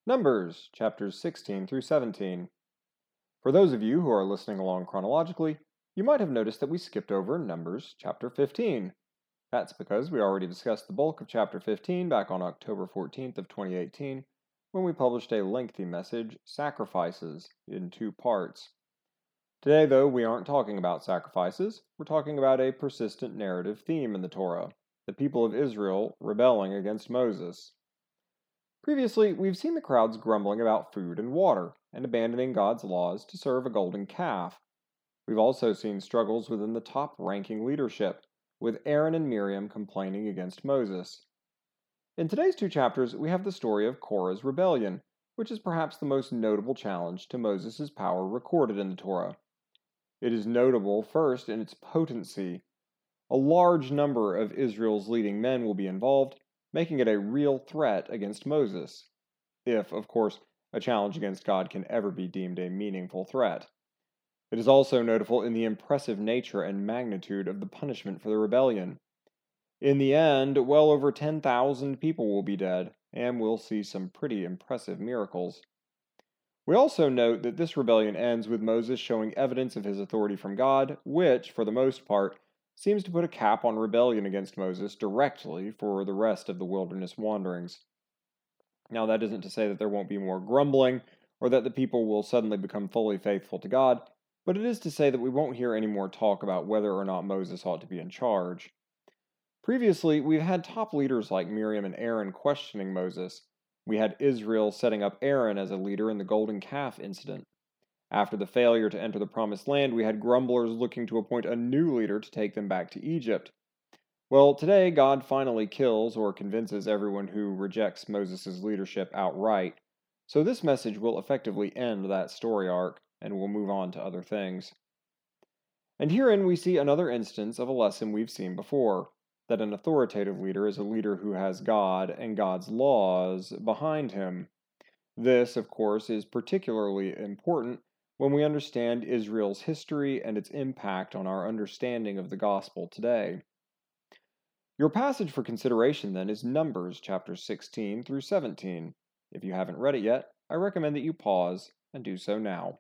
Numbers, chapters 16 through 17. For those of you who are listening along chronologically, you might have noticed that we skipped over Numbers chapter 15. That's because we already discussed the bulk of chapter 15 back on October 14th of 2018 when we published a lengthy message, Sacrifices, in two parts. Today, though, we aren't talking about sacrifices. We're talking about a persistent narrative theme in the Torah, the people of Israel rebelling against Moses. Previously, we've seen the crowds grumbling about food and water, and abandoning God's laws to serve a golden calf. We've also seen struggles within the top-ranking leadership, with Aaron and Miriam complaining against Moses. In today's two chapters, we have the story of Korah's rebellion, which is perhaps the most notable challenge to Moses' power recorded in the Torah. It is notable first in its potency. A large number of Israel's leading men will be involved, making it a real threat against Moses, if, of course, a challenge against God can ever be deemed a meaningful threat. It is also notable in the impressive nature and magnitude of the punishment for the rebellion. In the end, well over 10,000 people will be dead, and we'll see some pretty impressive miracles. We also note that this rebellion ends with Moses showing evidence of his authority from God, which, for the most part, seems to put a cap on rebellion against Moses directly for the rest of the wilderness wanderings. Now, that isn't to say that there won't be more grumbling, or that the people will suddenly become fully faithful to God, but it is to say that we won't hear any more talk about whether or not Moses ought to be in charge. Previously, we've had top leaders like Miriam and Aaron questioning Moses. We had Israel setting up Aaron as a leader in the golden calf incident. After the failure to enter the promised land, we had grumblers looking to appoint a new leader to take them back to Egypt. Well, today, God finally kills or convinces everyone who rejects Moses' leadership outright. So this message will effectively end that story arc, and we'll move on to other things. And herein we see another instance of a lesson we've seen before, that an authoritative leader is a leader who has God and God's laws behind him. This, of course, is particularly important when we understand Israel's history and its impact on our understanding of the gospel today. Your passage for consideration, then, is Numbers chapters 16 through 17. If you haven't read it yet, I recommend that you pause and do so now.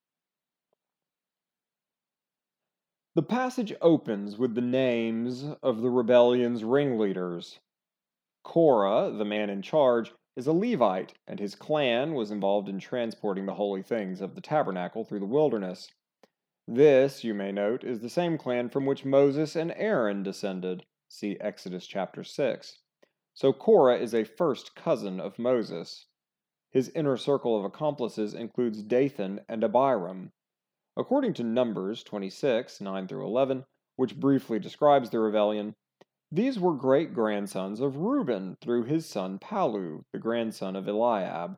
The passage opens with the names of the rebellion's ringleaders. Korah, the man in charge, is a Levite, and his clan was involved in transporting the holy things of the tabernacle through the wilderness. This, you may note, is the same clan from which Moses and Aaron descended. See Exodus chapter 6. So Korah is a first cousin of Moses. His inner circle of accomplices includes Dathan and Abiram. According to Numbers 26, 9 through 11, which briefly describes the rebellion, these were great-grandsons of Reuben through his son Palu, the grandson of Eliab.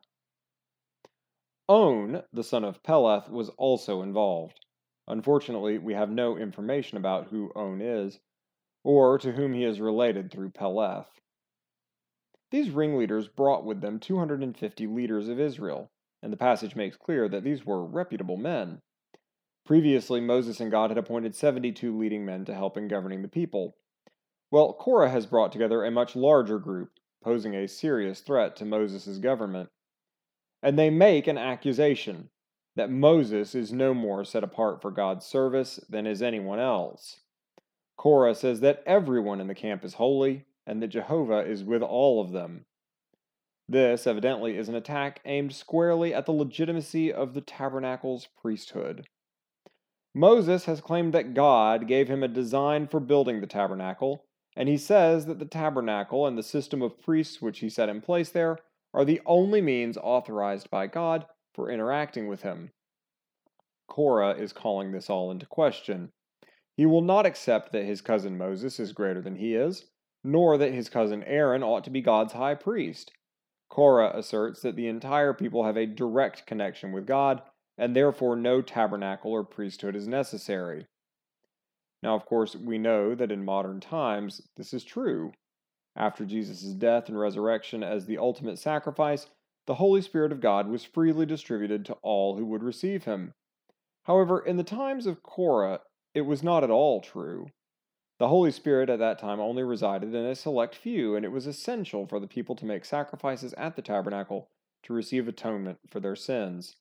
On, the son of Peleth, was also involved. Unfortunately, we have no information about who On is, or to whom he is related through Peleth. These ringleaders brought with them 250 leaders of Israel, and the passage makes clear that these were reputable men. Previously, Moses and God had appointed 72 leading men to help in governing the people. Well, Korah has brought together a much larger group, posing a serious threat to Moses' government. And they make an accusation that Moses is no more set apart for God's service than is anyone else. Korah says that everyone in the camp is holy, and that Jehovah is with all of them. This, evidently, is an attack aimed squarely at the legitimacy of the tabernacle's priesthood. Moses has claimed that God gave him a design for building the tabernacle, and he says that the tabernacle and the system of priests which he set in place there are the only means authorized by God for interacting with him. Korah is calling this all into question. He will not accept that his cousin Moses is greater than he is, nor that his cousin Aaron ought to be God's high priest. Korah asserts that the entire people have a direct connection with God, and therefore no tabernacle or priesthood is necessary. Now, of course, we know that in modern times this is true. After Jesus' death and resurrection as the ultimate sacrifice, the Holy Spirit of God was freely distributed to all who would receive him. However, in the times of Korah, it was not at all true. The Holy Spirit at that time only resided in a select few, and it was essential for the people to make sacrifices at the tabernacle to receive atonement for their sins.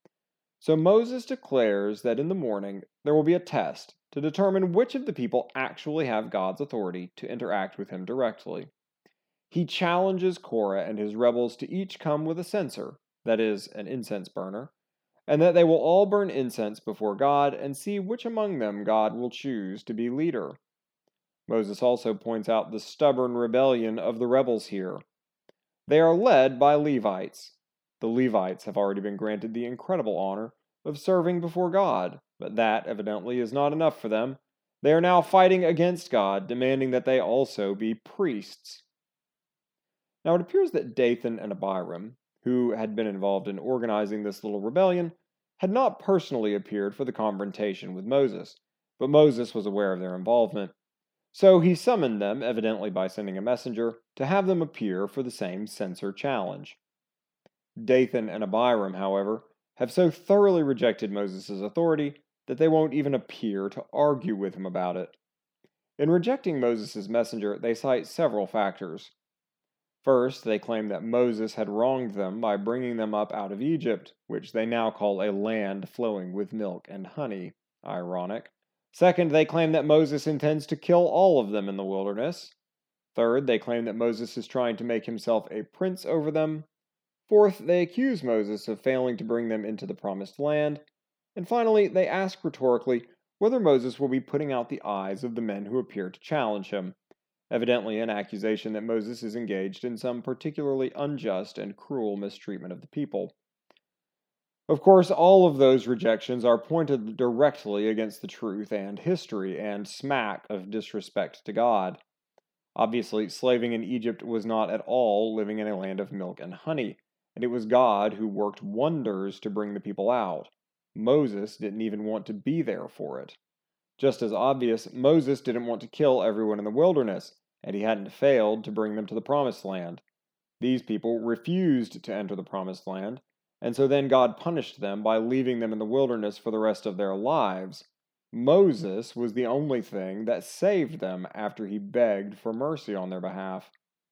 So Moses declares that in the morning there will be a test to determine which of the people actually have God's authority to interact with him directly. He challenges Korah and his rebels to each come with a censer, that is, an incense burner, and that they will all burn incense before God and see which among them God will choose to be leader. Moses also points out the stubborn rebellion of the rebels here. They are led by Levites. The Levites have already been granted the incredible honor of serving before God, but that evidently is not enough for them. They are now fighting against God, demanding that they also be priests. Now it appears that Dathan and Abiram, who had been involved in organizing this little rebellion, had not personally appeared for the confrontation with Moses, but Moses was aware of their involvement. So he summoned them, evidently by sending a messenger, to have them appear for the same censer challenge. Dathan and Abiram, however, have so thoroughly rejected Moses' authority that they won't even appear to argue with him about it. In rejecting Moses' messenger, they cite several factors. First, they claim that Moses had wronged them by bringing them up out of Egypt, which they now call a land flowing with milk and honey. Ironic. Second, they claim that Moses intends to kill all of them in the wilderness. Third, they claim that Moses is trying to make himself a prince over them. Fourth, they accuse Moses of failing to bring them into the promised land. And finally, they ask rhetorically whether Moses will be putting out the eyes of the men who appear to challenge him, evidently an accusation that Moses is engaged in some particularly unjust and cruel mistreatment of the people. Of course, all of those rejections are pointed directly against the truth and history and smack of disrespect to God. Obviously, slaving in Egypt was not at all living in a land of milk and honey, and it was God who worked wonders to bring the people out. Moses didn't even want to be there for it. Just as obvious, Moses didn't want to kill everyone in the wilderness, and he hadn't failed to bring them to the promised land. These people refused to enter the promised land, and so then God punished them by leaving them in the wilderness for the rest of their lives. Moses was the only thing that saved them after he begged for mercy on their behalf.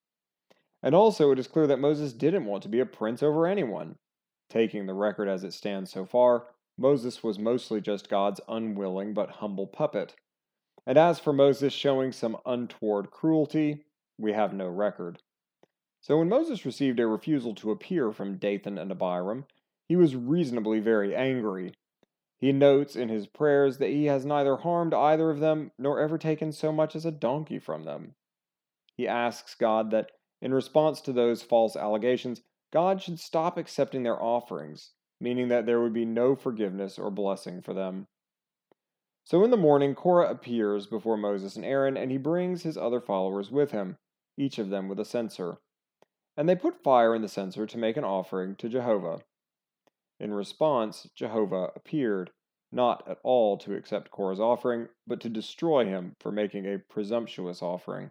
And also, it is clear that Moses didn't want to be a prince over anyone. Taking the record as it stands so far, Moses was mostly just God's unwilling but humble puppet. And as for Moses showing some untoward cruelty, we have no record. So when Moses received a refusal to appear from Dathan and Abiram, he was reasonably very angry. He notes in his prayers that he has neither harmed either of them nor ever taken so much as a donkey from them. He asks God that, in response to those false allegations, God should stop accepting their offerings, meaning that there would be no forgiveness or blessing for them. So in the morning, Korah appears before Moses and Aaron, and he brings his other followers with him, each of them with a censer. And they put fire in the censer to make an offering to Jehovah. In response, Jehovah appeared, not at all to accept Korah's offering, but to destroy him for making a presumptuous offering.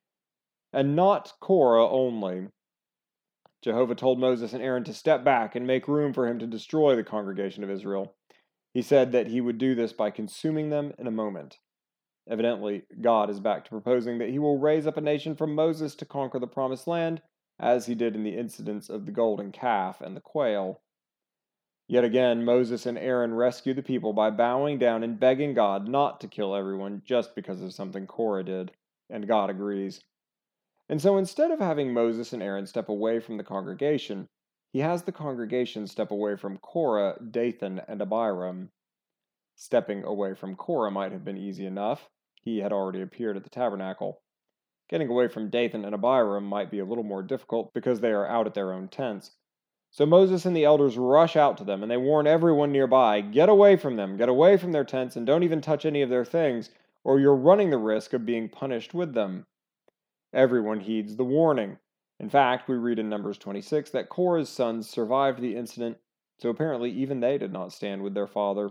And not Korah only. Jehovah told Moses and Aaron to step back and make room for him to destroy the congregation of Israel. He said that he would do this by consuming them in a moment. Evidently, God is back to proposing that he will raise up a nation from Moses to conquer the promised land, as he did in the incidents of the golden calf and the quail. Yet again, Moses and Aaron rescue the people by bowing down and begging God not to kill everyone just because of something Korah did, and God agrees. And so instead of having Moses and Aaron step away from the congregation, he has the congregation step away from Korah, Dathan, and Abiram. Stepping away from Korah might have been easy enough. He had already appeared at the tabernacle. Getting away from Dathan and Abiram might be a little more difficult because they are out at their own tents. So Moses and the elders rush out to them, and they warn everyone nearby, get away from them, get away from their tents, and don't even touch any of their things, or you're running the risk of being punished with them. Everyone heeds the warning. In fact, we read in Numbers 26 that Korah's sons survived the incident, so apparently even they did not stand with their father.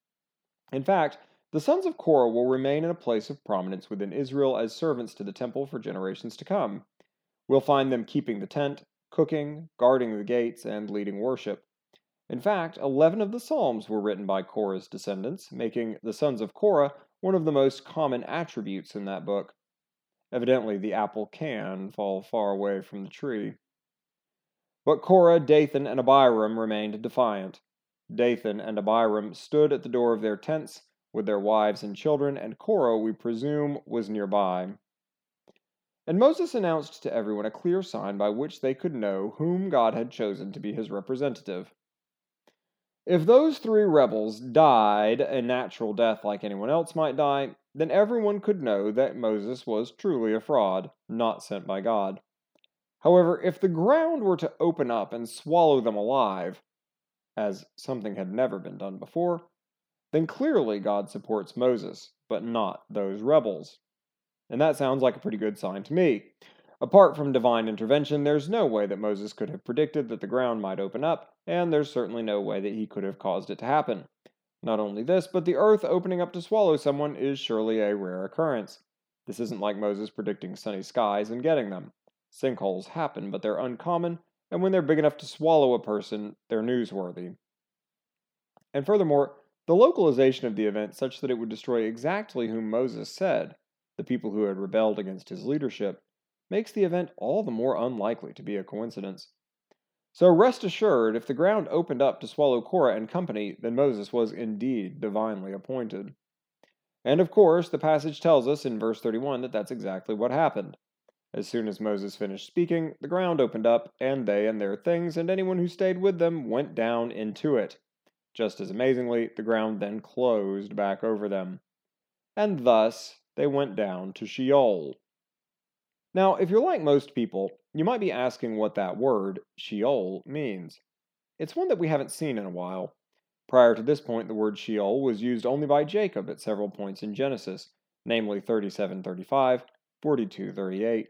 In fact, the sons of Korah will remain in a place of prominence within Israel as servants to the temple for generations to come. We'll find them keeping the tent, cooking, guarding the gates, and leading worship. In fact, 11 of the Psalms were written by Korah's descendants, making the sons of Korah one of the most common attributes in that book. Evidently, the apple can fall far away from the tree. But Korah, Dathan, and Abiram remained defiant. Dathan and Abiram stood at the door of their tents with their wives and children, and Korah, we presume, was nearby. And Moses announced to everyone a clear sign by which they could know whom God had chosen to be his representative. If those three rebels died a natural death like anyone else might die, then everyone could know that Moses was truly a fraud, not sent by God. However, if the ground were to open up and swallow them alive, as something had never been done before, then clearly God supports Moses, but not those rebels. And that sounds like a pretty good sign to me. Apart from divine intervention, there's no way that Moses could have predicted that the ground might open up, and there's certainly no way that he could have caused it to happen. Not only this, but the earth opening up to swallow someone is surely a rare occurrence. This isn't like Moses predicting sunny skies and getting them. Sinkholes happen, but they're uncommon, and when they're big enough to swallow a person, they're newsworthy. And furthermore, the localization of the event such that it would destroy exactly whom Moses said, the people who had rebelled against his leadership, makes the event all the more unlikely to be a coincidence. So rest assured, if the ground opened up to swallow Korah and company, then Moses was indeed divinely appointed. And of course, the passage tells us in verse 31 that that's exactly what happened. As soon as Moses finished speaking, the ground opened up, and they and their things and anyone who stayed with them went down into it. Just as amazingly, the ground then closed back over them. And thus, they went down to Sheol. Now, if you're like most people, you might be asking what that word, Sheol, means. It's one that we haven't seen in a while. Prior to this point, the word Sheol was used only by Jacob at several points in Genesis, namely 37:35, 42:38,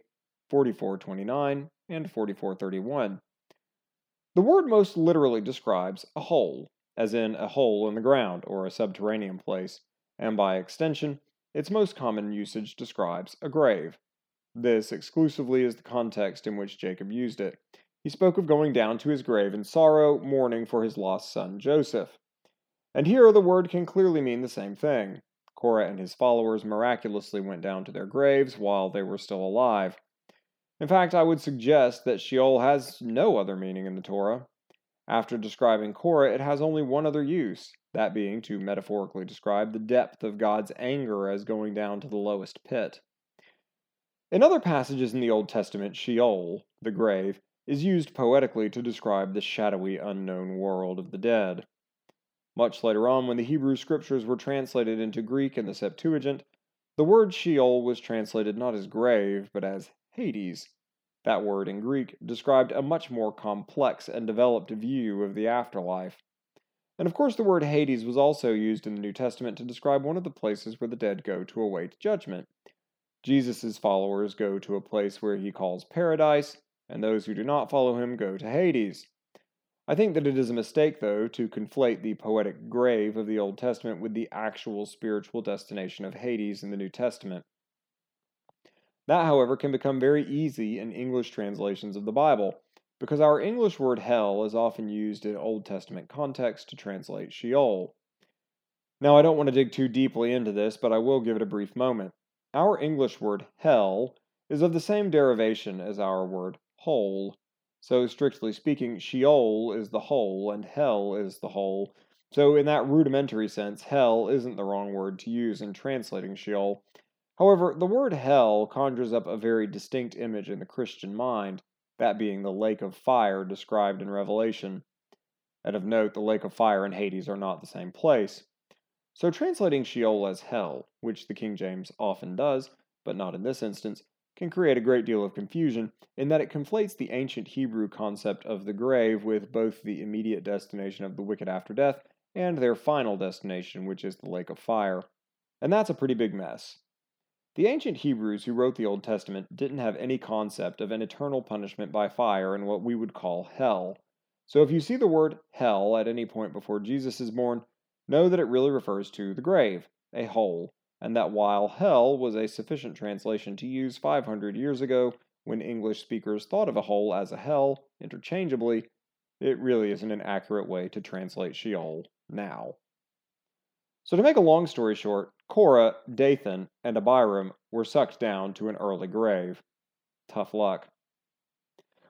44:29, and 44:31. The word most literally describes a hole, as in a hole in the ground or a subterranean place, and by extension, its most common usage describes a grave. This exclusively is the context in which Jacob used it. He spoke of going down to his grave in sorrow, mourning for his lost son Joseph. And here the word can clearly mean the same thing. Korah and his followers miraculously went down to their graves while they were still alive. In fact, I would suggest that Sheol has no other meaning in the Torah. After describing Korah, it has only one other use, that being to metaphorically describe the depth of God's anger as going down to the lowest pit. In other passages in the Old Testament, Sheol, the grave, is used poetically to describe the shadowy, unknown world of the dead. Much later on, when the Hebrew scriptures were translated into Greek in the Septuagint, the word Sheol was translated not as grave, but as Hades. That word in Greek described a much more complex and developed view of the afterlife. And of course, the word Hades was also used in the New Testament to describe one of the places where the dead go to await judgment. Jesus' followers go to a place where he calls paradise, and those who do not follow him go to Hades. I think that it is a mistake, though, to conflate the poetic grave of the Old Testament with the actual spiritual destination of Hades in the New Testament. That, however, can become very easy in English translations of the Bible, because our English word hell is often used in Old Testament context to translate Sheol. Now, I don't want to dig too deeply into this, but I will give it a brief moment. Our English word hell is of the same derivation as our word hole. So, strictly speaking, Sheol is the hole and hell is the hole. So, in that rudimentary sense, hell isn't the wrong word to use in translating Sheol. However, the word hell conjures up a very distinct image in the Christian mind, that being the lake of fire described in Revelation. And of note, the lake of fire and Hades are not the same place. So translating Sheol as hell, which the King James often does, but not in this instance, can create a great deal of confusion in that it conflates the ancient Hebrew concept of the grave with both the immediate destination of the wicked after death and their final destination, which is the lake of fire. And that's a pretty big mess. The ancient Hebrews who wrote the Old Testament didn't have any concept of an eternal punishment by fire in what we would call hell. So if you see the word hell at any point before Jesus is born, know that it really refers to the grave, a hole, and that while hell was a sufficient translation to use 500 years ago when English speakers thought of a hole as a hell interchangeably, it really isn't an accurate way to translate Sheol now. So to make a long story short, Korah, Dathan, and Abiram were sucked down to an early grave. Tough luck.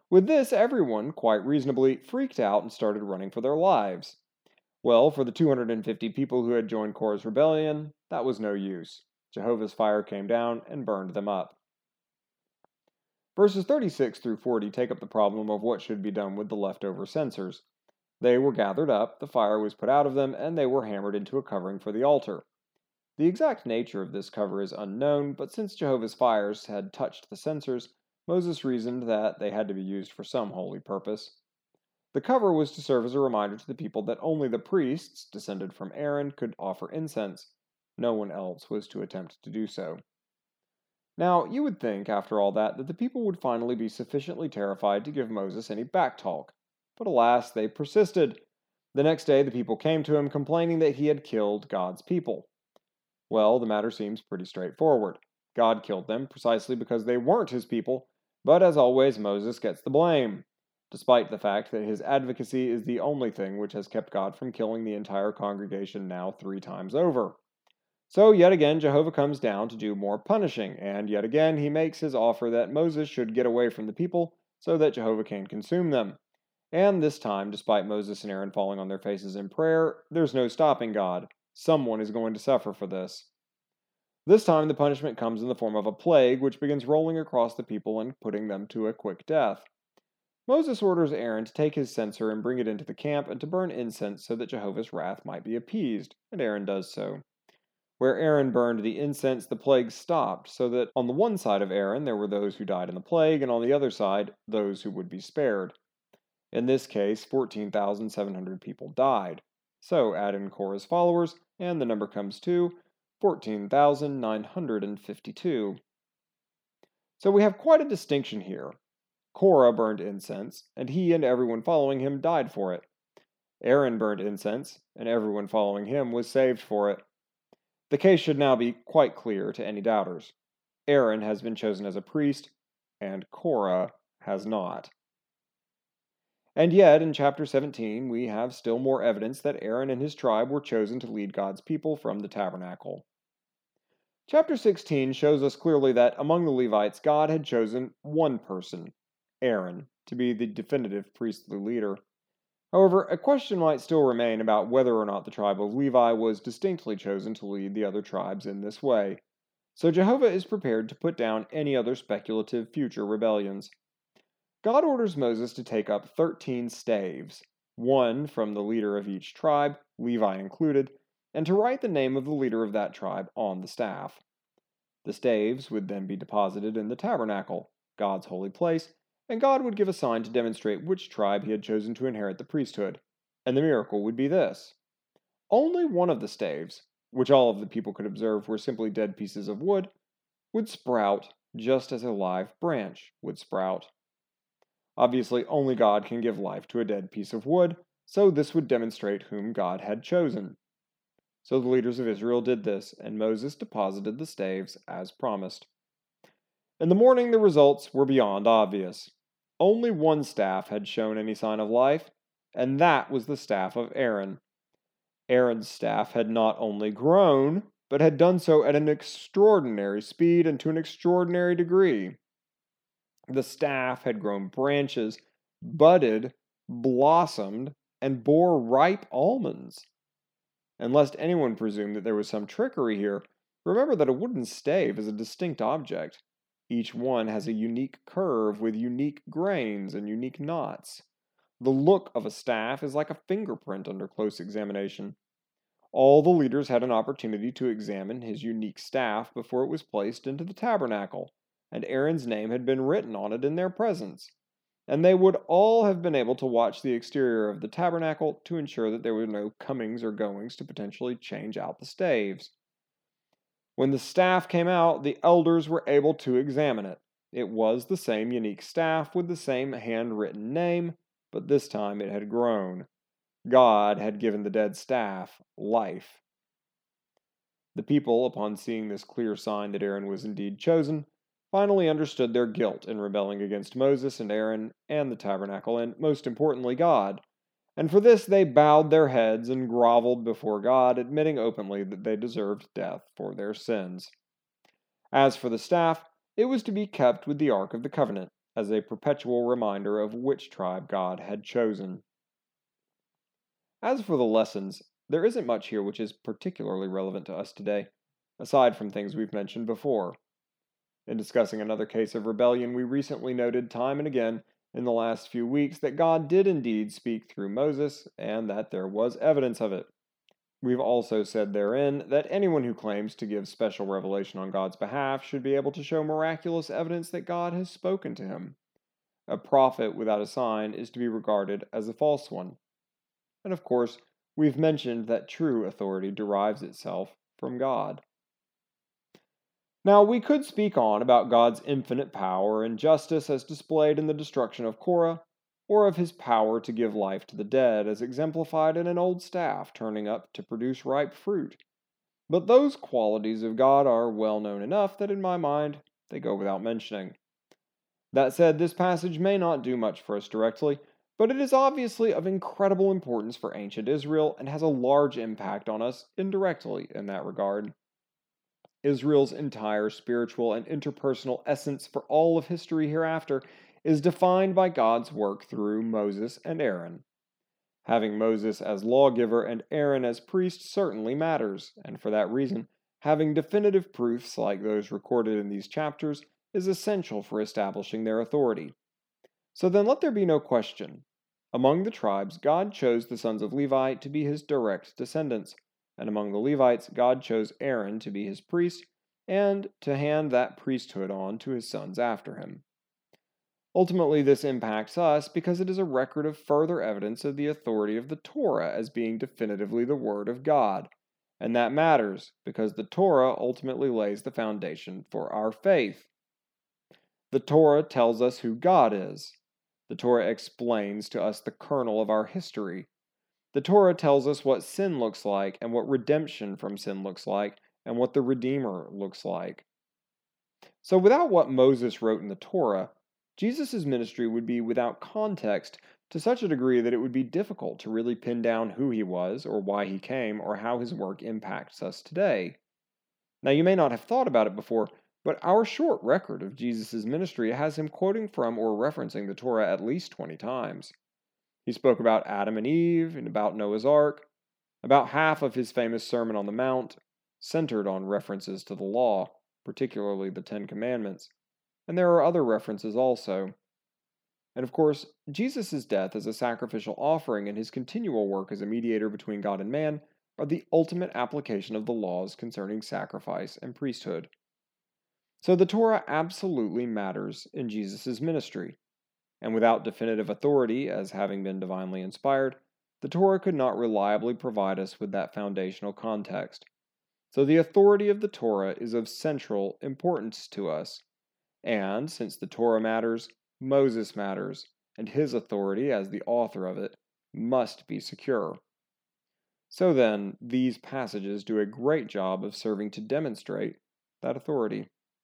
With this, everyone, quite reasonably, freaked out and started running for their lives. Well, for the 250 people who had joined Korah's rebellion, that was no use. Jehovah's fire came down and burned them up. Verses 36 through 40 take up the problem of what should be done with the leftover censers. They were gathered up, the fire was put out of them, and they were hammered into a covering for the altar. The exact nature of this cover is unknown, but since Jehovah's fires had touched the censers, Moses reasoned that they had to be used for some holy purpose. The cover was to serve as a reminder to the people that only the priests, descended from Aaron, could offer incense. No one else was to attempt to do so. Now, you would think, after all that the people would finally be sufficiently terrified to give Moses any backtalk. But alas, they persisted. The next day, the people came to him complaining that he had killed God's people. Well, the matter seems pretty straightforward. God killed them precisely because they weren't his people, but as always, Moses gets the blame, despite the fact that his advocacy is the only thing which has kept God from killing the entire congregation now 3 times over. So yet again, Jehovah comes down to do more punishing, and yet again he makes his offer that Moses should get away from the people so that Jehovah can consume them. And this time, despite Moses and Aaron falling on their faces in prayer, there's no stopping God. Someone is going to suffer for this. This time, the punishment comes in the form of a plague, which begins rolling across the people and putting them to a quick death. Moses orders Aaron to take his censer and bring it into the camp and to burn incense so that Jehovah's wrath might be appeased, and Aaron does so. Where Aaron burned the incense, the plague stopped, so that on the one side of Aaron there were those who died in the plague, and on the other side, those who would be spared. In this case, 14,700 people died. So add in Korah's followers, and the number comes to 14,952. So we have quite a distinction here. Korah burned incense, and he and everyone following him died for it. Aaron burned incense, and everyone following him was saved for it. The case should now be quite clear to any doubters. Aaron has been chosen as a priest, and Korah has not. And yet, in chapter 17, we have still more evidence that Aaron and his tribe were chosen to lead God's people from the tabernacle. Chapter 16 shows us clearly that among the Levites, God had chosen one person, Aaron, to be the definitive priestly leader. However, a question might still remain about whether or not the tribe of Levi was distinctly chosen to lead the other tribes in this way. So Jehovah is prepared to put down any other speculative future rebellions. God orders Moses to take up 13 staves, one from the leader of each tribe, Levi included, and to write the name of the leader of that tribe on the staff. The staves would then be deposited in the tabernacle, God's holy place, and God would give a sign to demonstrate which tribe he had chosen to inherit the priesthood. And the miracle would be this. Only one of the staves, which all of the people could observe were simply dead pieces of wood, would sprout just as a live branch would sprout. Obviously, only God can give life to a dead piece of wood, so this would demonstrate whom God had chosen. So the leaders of Israel did this, and Moses deposited the staves as promised. In the morning, the results were beyond obvious. Only one staff had shown any sign of life, and that was the staff of Aaron. Aaron's staff had not only grown, but had done so at an extraordinary speed and to an extraordinary degree. The staff had grown branches, budded, blossomed, and bore ripe almonds. And lest anyone presume that there was some trickery here, remember that a wooden stave is a distinct object. Each one has a unique curve with unique grains and unique knots. The look of a staff is like a fingerprint under close examination. All the leaders had an opportunity to examine his unique staff before it was placed into the tabernacle, and Aaron's name had been written on it in their presence. And they would all have been able to watch the exterior of the tabernacle to ensure that there were no comings or goings to potentially change out the staves. When the staff came out, the elders were able to examine it. It was the same unique staff with the same handwritten name, but this time it had grown. God had given the dead staff life. The people, upon seeing this clear sign that Aaron was indeed chosen, finally understood their guilt in rebelling against Moses and Aaron and the tabernacle, and most importantly, God. And for this they bowed their heads and groveled before God, admitting openly that they deserved death for their sins. As for the staff, it was to be kept with the Ark of the Covenant, as a perpetual reminder of which tribe God had chosen. As for the lessons, there isn't much here which is particularly relevant to us today, aside from things we've mentioned before. In discussing another case of rebellion, we recently noted time and again in the last few weeks that God did indeed speak through Moses and that there was evidence of it. We've also said therein that anyone who claims to give special revelation on God's behalf should be able to show miraculous evidence that God has spoken to him. A prophet without a sign is to be regarded as a false one. And of course, we've mentioned that true authority derives itself from God. Now, we could speak on about God's infinite power and justice as displayed in the destruction of Korah, or of his power to give life to the dead as exemplified in an old staff turning up to produce ripe fruit. But those qualities of God are well known enough that in my mind they go without mentioning. That said, this passage may not do much for us directly, but it is obviously of incredible importance for ancient Israel and has a large impact on us indirectly in that regard. Israel's entire spiritual and interpersonal essence for all of history hereafter is defined by God's work through Moses and Aaron. Having Moses as lawgiver and Aaron as priest certainly matters, and for that reason, having definitive proofs like those recorded in these chapters is essential for establishing their authority. So then let there be no question. Among the tribes, God chose the sons of Levi to be his direct descendants, and among the Levites, God chose Aaron to be his priest and to hand that priesthood on to his sons after him. Ultimately, this impacts us because it is a record of further evidence of the authority of the Torah as being definitively the Word of God. And that matters because the Torah ultimately lays the foundation for our faith. The Torah tells us who God is. The Torah explains to us the kernel of our history. The Torah tells us what sin looks like and what redemption from sin looks like and what the Redeemer looks like. So without what Moses wrote in the Torah, Jesus' ministry would be without context to such a degree that it would be difficult to really pin down who he was or why he came or how his work impacts us today. Now you may not have thought about it before, but our short record of Jesus' ministry has him quoting from or referencing the Torah at least 20 times. He spoke about Adam and Eve and about Noah's Ark. About half of his famous Sermon on the Mount centered on references to the law, particularly the Ten Commandments. And there are other references also. And of course, Jesus' death as a sacrificial offering and his continual work as a mediator between God and man are the ultimate application of the laws concerning sacrifice and priesthood. So the Torah absolutely matters in Jesus' ministry. And without definitive authority as having been divinely inspired, the Torah could not reliably provide us with that foundational context. So the authority of the Torah is of central importance to us. And since the Torah matters, Moses matters, and his authority as the author of it must be secure. So then, these passages do a great job of serving to demonstrate that authority.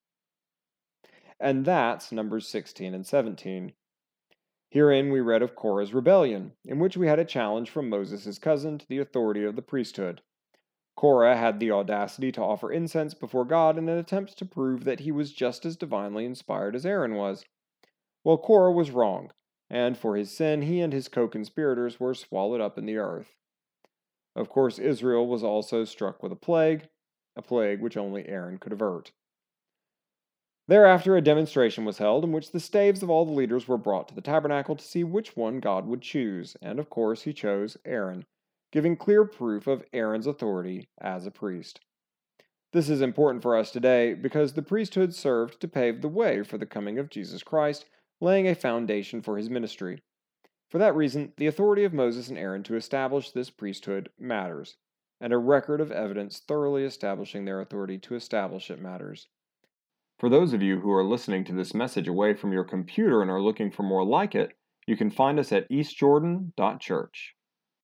And that's Numbers 16 and 17. Herein we read of Korah's rebellion, in which we had a challenge from Moses' cousin to the authority of the priesthood. Korah had the audacity to offer incense before God in an attempt to prove that he was just as divinely inspired as Aaron was. Well, Korah was wrong, and for his sin he and his co-conspirators were swallowed up in the earth. Of course, Israel was also struck with a plague which only Aaron could avert. Thereafter, a demonstration was held in which the staves of all the leaders were brought to the tabernacle to see which one God would choose, and of course he chose Aaron, giving clear proof of Aaron's authority as a priest. This is important for us today because the priesthood served to pave the way for the coming of Jesus Christ, laying a foundation for his ministry. For that reason, the authority of Moses and Aaron to establish this priesthood matters, and a record of evidence thoroughly establishing their authority to establish it matters. For those of you who are listening to this message away from your computer and are looking for more like it, you can find us at eastjordan.church.